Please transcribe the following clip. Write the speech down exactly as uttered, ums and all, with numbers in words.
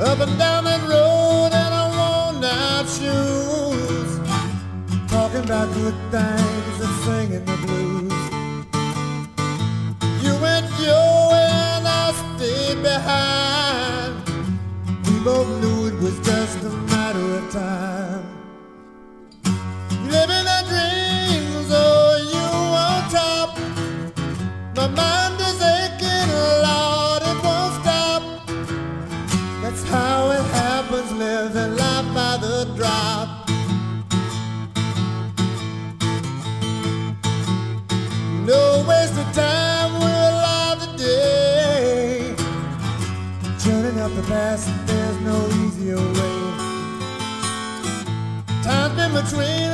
up and down that road in our worn out shoes, talking about good things and singing the blues. You went your way and I stayed behind. We both knew it was just a matter of time. Living our dreams, oh, you on top. My mind is aching, Lord, it won't stop. That's how it happens, living life by the drop. No waste of time, we're alive today. Journeying up the past, there's no easier way. Time's been between